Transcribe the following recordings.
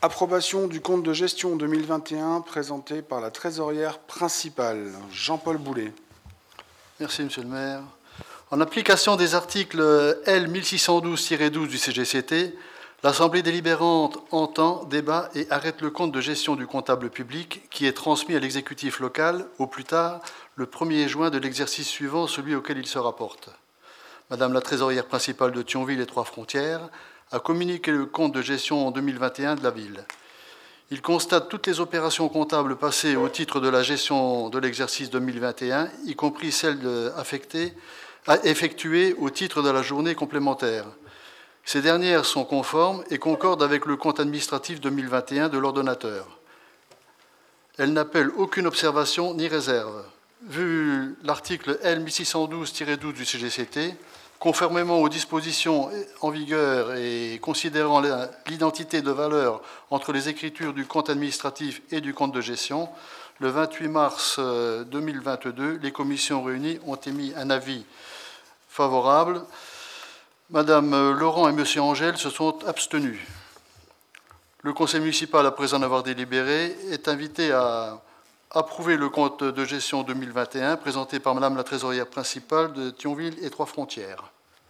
Approbation du compte de gestion 2021 présenté par la trésorière principale. Jean-Paul Boulet. Merci, Monsieur le maire. En application des articles L 1612-12 du CGCT, l'Assemblée délibérante entend, débat et arrête le compte de gestion du comptable public qui est transmis à l'exécutif local au plus tard le 1er juin de l'exercice suivant, celui auquel il se rapporte. Madame la trésorière principale de Thionville et Trois-Frontières a communiqué le compte de gestion en 2021 de la ville. Il constate toutes les opérations comptables passées au titre de la gestion de l'exercice 2021, y compris celles effectuées au titre de la journée complémentaire. Ces dernières sont conformes et concordent avec le compte administratif 2021 de l'ordonnateur. Elles n'appellent aucune observation ni réserve. Vu l'article L 1612-12 du CGCT, conformément aux dispositions en vigueur et considérant l'identité de valeur entre les écritures du compte administratif et du compte de gestion, le 28 mars 2022, les commissions réunies ont émis un avis favorable. Madame Laurent et Monsieur Angèle se sont abstenus. Le conseil municipal, après en avoir délibéré, est invité à approuver le compte de gestion 2021 présenté par Madame la trésorière principale de Thionville et Trois-Frontières.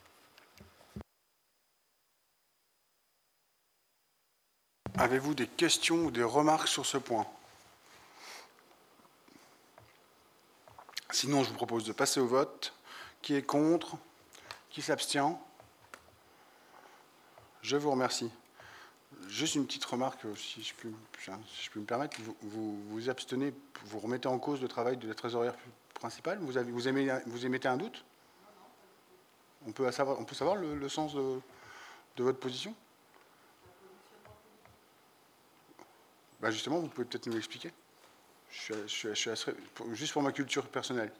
Avez-vous des questions ou des remarques sur ce point? Sinon, je vous propose de passer au vote. Qui est contre? Qui s'abstient? Je vous remercie. Juste une petite remarque, si je peux me permettre. Vous abstenez, vous remettez en cause le travail de la trésorière principale? Vous émettez un doute? On peut savoir le sens de votre position? Justement, vous pouvez peut-être nous l'expliquer. Juste pour ma culture personnelle.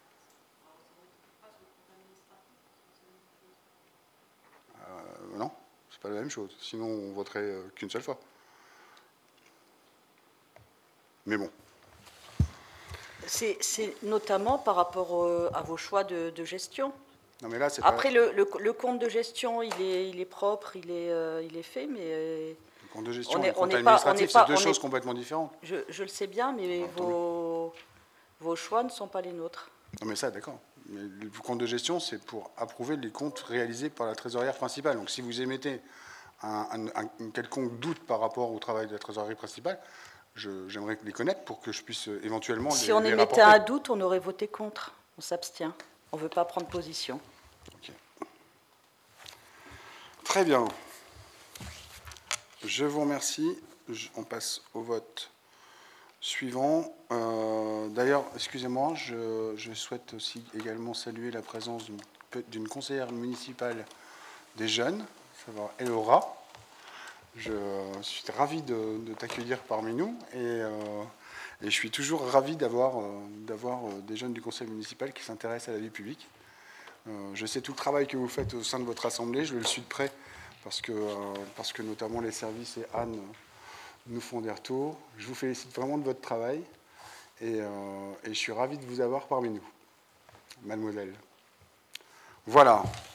Non, c'est pas la même chose. Sinon, on voterait qu'une seule fois. Mais bon. C'est notamment par rapport à vos choix de gestion. Non, mais là, après, le compte de gestion, il est propre, il est fait, mais... Le compte de gestion et le compte administratif, c'est deux choses complètement différentes. Je le sais bien, mais vos choix ne sont pas les nôtres. Non, mais ça, d'accord. Mais le compte de gestion, c'est pour approuver les comptes réalisés par la trésorière principale. Donc, si vous émettez un quelconque doute par rapport au travail de la trésorerie principale, j'aimerais les connaître pour que je puisse éventuellement les rapporter. Si on émettait un doute, on aurait voté contre. On s'abstient. On ne veut pas prendre position. Okay. Très bien. Je vous remercie. On passe au vote suivant. D'ailleurs, excusez-moi, je souhaite aussi également saluer la présence d'une conseillère municipale des jeunes, à savoir Elora. Je suis ravi de t'accueillir parmi nous et je suis toujours ravi d'avoir des jeunes du conseil municipal qui s'intéressent à la vie publique. Je sais tout le travail que vous faites au sein de votre assemblée, je le suis de près parce que notamment les services et Anne nous font des retours. Je vous félicite vraiment de votre travail et je suis ravi de vous avoir parmi nous, mademoiselle. Voilà.